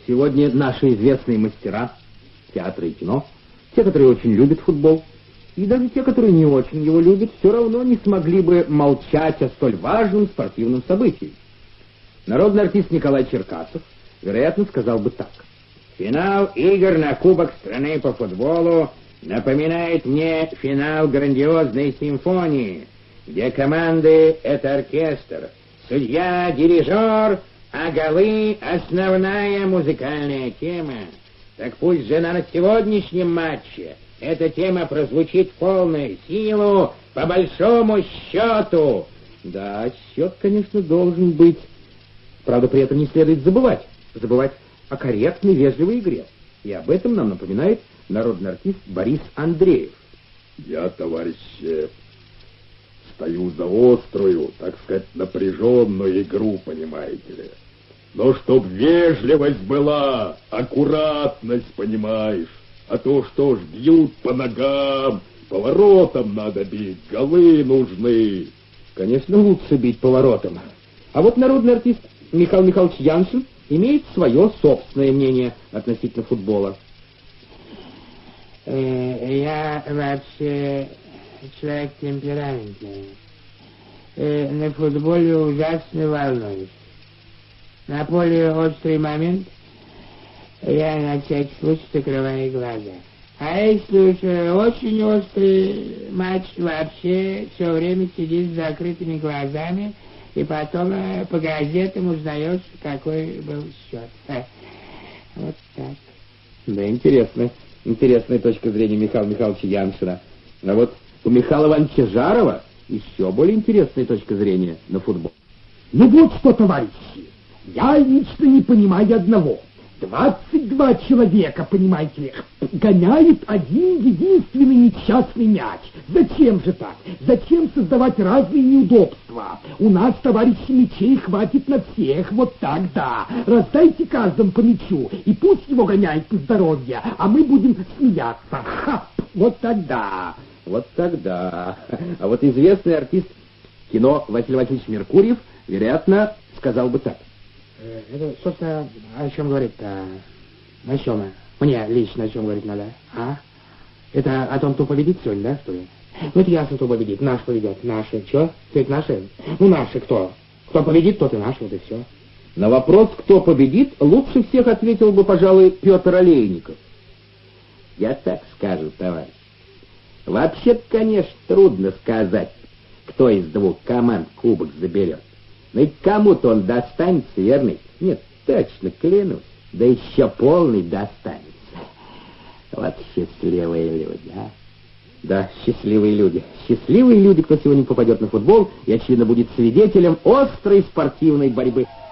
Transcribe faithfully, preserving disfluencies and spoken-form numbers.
Сегодня наши известные мастера театра и кино, те, которые очень любят футбол, и даже те, которые не очень его любят, все равно не смогли бы молчать о столь важном спортивном событии. Народный артист Николай Черкасов, вероятно, сказал бы так. Финал игр на Кубок страны по футболу напоминает мне финал грандиозной симфонии, где команды — это оркестр, судья — дирижер, а голы — основная музыкальная тема. Так пусть же на сегодняшнем матче эта тема прозвучит в полную силу по большому счету. Да, счет, конечно, должен быть. Правда, при этом не следует забывать. Забывать о корректной, вежливой игре. И об этом нам напоминает народный артист Борис Андреев. Я, товарищи, стою за острую, так сказать, напряженную игру, понимаете ли. Но чтоб вежливость была, аккуратность, понимаешь. А то что ж, бьют по ногам, поворотом надо бить, голы нужны. Конечно, лучше бить поворотом. А вот народный артист Михаил Михайлович Яншин имеет свое собственное мнение относительно футбола. Я вообще человек темпераментный. На футболе ужасно волнуюсь. На поле острый момент, я на всякий случай закрываю глаза. А если уж очень острый матч, вообще все время сидишь с закрытыми глазами, и потом по газетам узнаешь, какой был счет. Вот так. Да, интересно. Интересная точка зрения Михаила Михайловича Яншина. А вот у Михаила Ивановича Жарова еще более интересная точка зрения на футбол. Ну вот что, товарищи, я лично не понимаю одного. двадцать два человека, понимаете ли, гоняет один единственный несчастный мяч. Зачем же так? Зачем создавать разные неудобства? У нас, товарищи, мячей хватит на всех, вот так, да. Раздайте каждому по мячу, и пусть его гоняет по здоровью, а мы будем смеяться. Ха! Вот тогда. Вот тогда. А вот известный артист кино Василий Васильевич Меркурьев, вероятно, сказал бы так. Это, собственно, о чем говорит-то? О чем? Мне лично о чем говорить надо, а? Это о том, кто победит сегодня, да, что ли? Ну, это ясно, кто победит. Наш победит. Наши. Че? Ты наши? Ну, наши кто? Кто победит, тот и наш, вот и все. На вопрос, кто победит, лучше всех ответил бы, пожалуй, Петр Олейников. Я так скажу, товарищ. Вообще-то, конечно, трудно сказать, кто из двух команд кубок заберет. Но ведь кому-то он достанется, верно? Нет, точно, клянусь. Да еще полный достанется. Вот счастливые люди, а? Да, счастливые люди. Счастливые люди, кто сегодня попадет на футбол и, очевидно, будет свидетелем острой спортивной борьбы.